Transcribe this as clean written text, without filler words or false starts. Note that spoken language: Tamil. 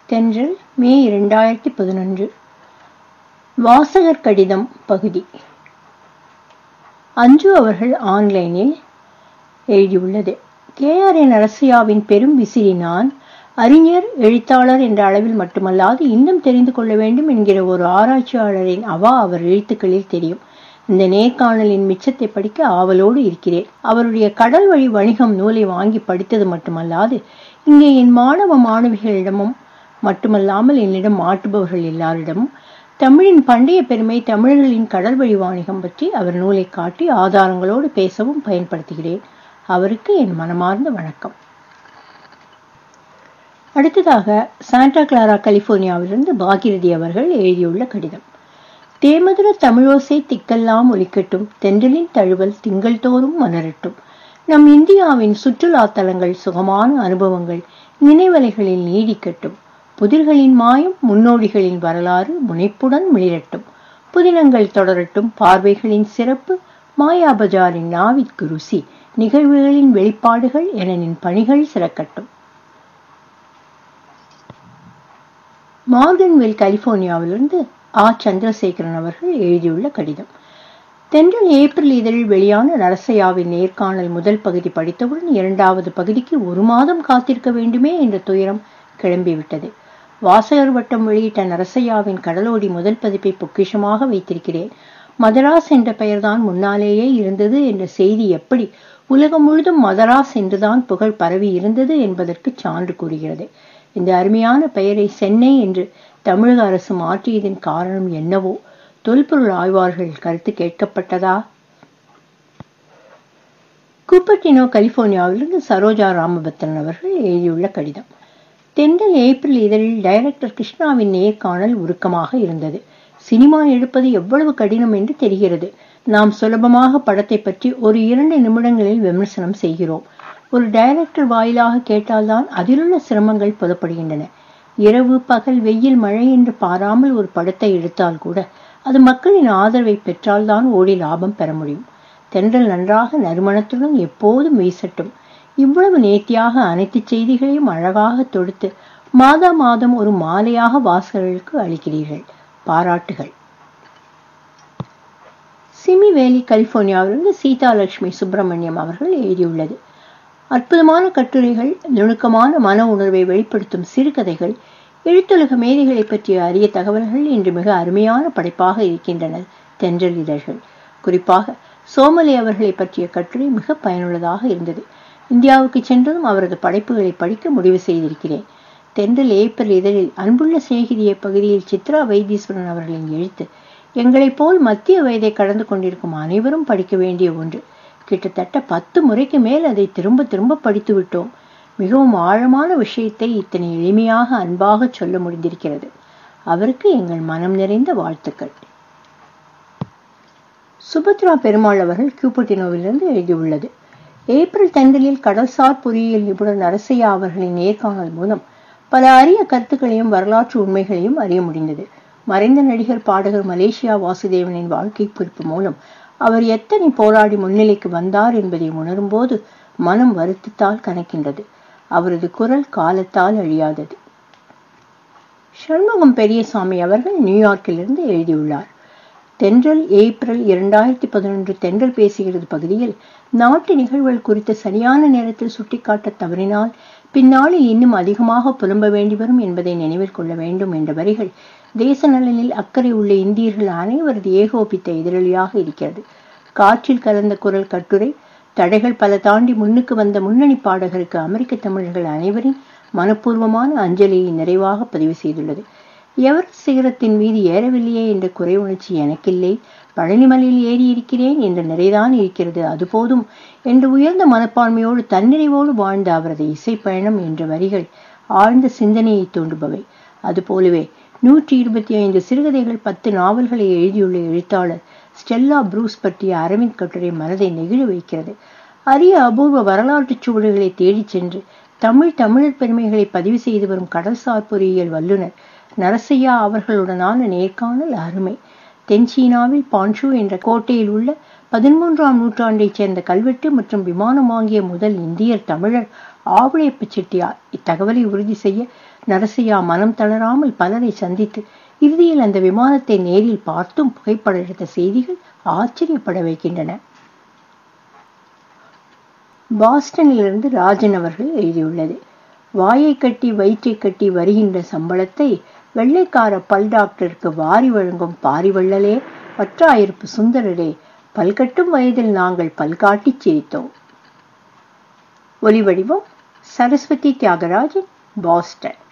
தென்றல் மே 2011 வாசகர் கடிதம் பகுதி. அஞ்சு அவர்கள் ஆன்லைனில் எழுதியுள்ளது. KRN அரசியாவின் பெரும் விசிறி நான். அறிஞர், எழுத்தாளர் என்ற அளவில் மட்டுமல்லாது இன்னும் தெரிந்து கொள்ள வேண்டும் என்கிற ஒரு ஆராய்ச்சியாளரின் அவா அவர் எழுத்துக்களில் தெரியும். இந்த நேர்காணலின் மிச்சத்தை படிக்க ஆவலோடு இருக்கிறேன். அவருடைய கடல் வழி வணிகம் நூலை வாங்கி படித்தது மட்டுமல்லாது இங்கே என் மாணவ மாணவிகளிடமும் மட்டுமல்லாமல் என்னிடம் மாட்டுபவர்கள் எல்லாரிடமும் தமிழின் பண்டைய பெருமை, தமிழர்களின் கடல் வழி வாணிகம் பற்றி அவர் நூலை காட்டி ஆதாரங்களோடு பேசவும் பயன்படுத்துகிறேன். அவருக்கு என் மனமார்ந்த வணக்கம். அடுத்ததாக சாண்டா கிளாரா, கலிபோர்னியாவிலிருந்து பாகிரதி அவர்கள் எழுதியுள்ள கடிதம். தேமதுர தமிழோசை திக்கெல்லாம் ஒலிக்கட்டும், தென்றலின் தழுவல் திங்கள் தோறும் மலரட்டும். நம் இந்தியாவின் சுற்றுலா தலங்கள், சுகமான அனுபவங்கள் நினைவலைகளில் நீடிக்கட்டும். புதிர்களின் மாயம், முன்னோடிகளின் வரலாறு முனைப்புடன் மிளிரட்டும். புதினங்கள் தொடரட்டும், பார்வைகளின் சிறப்பு, மாயாபஜாரின் நாவிற்கு ருசி, நிகழ்வுகளின் வெளிப்பாடுகள் என நின் பணிகள் சிறக்கட்டும். மார்கன்வில், கலிபோர்னியாவிலிருந்து சந்திரசேகரன் அவர்கள் எழுதியுள்ள கடிதம். தென்றல் ஏப்ரல் இதழில் வெளியான நரசையாவின் நேர்காணல் முதல் பகுதி படித்தவுடன் இரண்டாவது பகுதிக்கு 1 மாதம் காத்திருக்க வேண்டுமே என்ற துயரம் கிளம்பிவிட்டது. வாசகர் வட்டம் வெளியிட்ட நரசையாவின் கடலோடி முதல் பதிப்பை பொக்கிஷமாக வைத்திருக்கிறேன். மதராஸ் என்ற பெயர்தான் முன்னாலேயே இருந்தது என்ற செய்தி எப்படி உலகம் முழுதும் மதராஸ் என்றுதான் புகழ் பரவி இருந்தது என்பதற்கு சான்று கூறுகிறது. இந்த அருமையான பெயரை சென்னை என்று தமிழக அரசு மாற்றியதின் காரணம் என்னவோ தொல்பொருள் ஆய்வாளர்கள் கருத்து கேட்கப்பட்டதா? கூப்பர்டினோ, கலிபோர்னியாவிலிருந்து சரோஜா ராமபத்ரன் அவர்கள் எழுதியுள்ள கடிதம். தென்றல் ஏப்ரல் இதழில் டைரக்டர் கிருஷ்ணாவின் நேர்காணல் உருக்கமாக இருந்தது. சினிமா எடுப்பது எவ்வளவு கடினம் என்று தெரிகிறது. நாம் சுலபமாக படத்தை பற்றி 1-2 நிமிடங்களில் விமர்சனம் செய்கிறோம். ஒரு டைரக்டர் வாயிலாக கேட்டால்தான் அதிலுள்ள சிரமங்கள் புலப்படுகின்றன. இரவு பகல் வெயில் மழை என்று பாராமல் ஒரு படத்தை எடுத்தால் கூட அது மக்களின் ஆதரவை பெற்றால்தான் ஓடி லாபம் பெற முடியும். தென்றல் நன்றாக நறுமணத்துடன் எப்போதும் வீசட்டும். இவ்வளவு நேர்த்தியாக அனைத்து செய்திகளையும் அழகாக தொடுத்து மாதம் ஒரு மாலையாக வாசகர்களுக்கு அளிக்கிறீர்கள். பாராட்டுகள். சிமி வேலி, கலிபோர்னியாவிலிருந்து சீதாலட்சுமி சுப்பிரமணியம் அவர்கள் எழுதியுள்ளது. அற்புதமான கட்டுரைகள், நுணுக்கமான மன உணர்வை வெளிப்படுத்தும் சிறுகதைகள், எழுத்துலக மேதைகளை பற்றிய அரிய தகவல்கள் இன்று மிக அருமையான படைப்பாக இருக்கின்றன தென்றல் இதழ்கள். குறிப்பாக சோமலே அவர்களை பற்றிய கட்டுரை மிக பயனுள்ளதாக இருந்தது. இந்தியாவுக்கு சென்றதும் அவரது படைப்புகளை படிக்க முடிவு செய்திருக்கிறேன். தென்றல் ஏப்ரல் இதழில் அன்புள்ள சிநேகிதிய பகுதியில் சித்ரா வைத்தீஸ்வரன் அவர்களின் எழுத்து எங்களைப் போல் மத்திய வயதை கடந்து கொண்டிருக்கும் அனைவரும் படிக்க வேண்டிய ஒன்று. கிட்டத்தட்ட 10 முறைக்கு மேல் அதை திரும்ப திரும்ப படித்து விட்டோம். மிகவும் ஆழமான விஷயத்தை இத்தனை எளிமையாக அன்பாக சொல்ல முடிந்திருக்கிறது. அவருக்கு எங்கள் மனம் நிறைந்த வாழ்த்துக்கள். சுபத்ரா பெருமாள் அவர்கள் கியூபர்டினோவிலிருந்து எழுதியுள்ளது. ஏப்ரல் தென்றலில் கடல்சார் பொறியியல் நிபுணர் நரசையா அவர்களின் நேர்காணல் மூலம் பல அரிய கருத்துக்களையும் வரலாற்று உண்மைகளையும் அறிய முடிந்தது. மறைந்த நடிகர் பாடகர் மலேசியா வாசுதேவனின் வாழ்க்கை குறிப்பு மூலம் அவர் எத்தனை போராடி முன்னிலைக்கு வந்தார் என்பதை உணரும் போது மனம் வருத்தத்தால் கணக்கின்றது. அவரது குரல் காலத்தால் அழியாதது. சண்முகம் பெரியசாமி அவர்கள் நியூயார்க்கிலிருந்து எழுதியுள்ளார். தென்றல் ஏப்ரல் 2011 தென்றல் பேசுகிறது பகுதியில் நாட்டு நிகழ்வுகள் குறித்து சரியான நேரத்தில் சுட்டிக்காட்ட தவறினால் பின்னாளில் இன்னும் அதிகமாக புலம்ப வேண்டி வரும் என்பதை நினைவில் கொள்ள வேண்டும் என்ற வரிகள் தேச நலனில் அக்கறை உள்ள இந்தியர்கள் அனைவரது ஏகோபித்த எதிரொலியாக இருக்கிறது. காற்றில் கலந்த குரல் கட்டுரை தடைகள் பல தாண்டி முன்னுக்கு வந்த முன்னணி பாடகருக்கு அமெரிக்க தமிழர்கள் அனைவரின் மனப்பூர்வமான அஞ்சலியை நிறைவாக பதிவு செய்துள்ளது. எவரெஸ்ட் சிகரத்தின் மீது ஏறவில்லையே என்ற குறை உணர்ச்சி எனக்கில்லை, பழனிமலையில் ஏறி இருக்கிறேன் என்ற நிறைதான் இருக்கிறது, அது போதும் என்ற உயர்ந்த மனப்பான்மையோடு தன்னிறைவோடு வாழ்ந்த அவரது இசை பயணம் என்ற வரிகள் ஆழ்ந்த சிந்தனையை தூண்டுபவை. அதுபோலவே 125 சிறுகதைகள், 10 நாவல்களை எழுதியுள்ள எழுத்தாளர் ஸ்டெல்லா ப்ரூஸ் பற்றிய அரவிந்த் கட்டுரை மனதை நெகிழ வைக்கிறது. அரிய அபூர்வ வரலாற்று சுவடுகளை தேடிச் சென்று தமிழர் பெருமைகளை பதிவு செய்து வரும் கடல்சார் பொறியியல் வல்லுநர் நரசையா அவர்களுடனான நேர்காணல் அருமை. தென்சீனாவில் பான்ஷு என்ற கோட்டையில் உள்ள 13ஆம் நூற்றாண்டைச் சேர்ந்த கல்வெட்டு மற்றும் விமானம் வாங்கிய முதல் இந்தியர் தமிழர் ஆவுடையப்ப செட்டியார். இத்தகவலை உறுதி செய்ய நரசையா மனம் தளராமல் பலரை சந்தித்து இறுதியில் அந்த விமானத்தை நேரில் பார்த்தும் புகைப்படம் எடுத்த செய்திகள் ஆச்சரியப்பட வைக்கின்றன. பாஸ்டனிலிருந்து ராஜன் அவர்கள் எழுதியுள்ளது. வாயை கட்டி வயிற்றை கட்டி வருகின்ற சம்பளத்தை வெள்ளைக்கார பல் டாக்டருக்கு வாரி வழங்கும் பாரிவள்ளலே, பற்றாயிருப்பு சுந்தரரே, பல்கட்டும் வயதில் நாங்கள் பல்காட்டி சிரித்தோம். ஒலிவடிவம் சரஸ்வதி தியாகராஜன், பாஸ்டன்.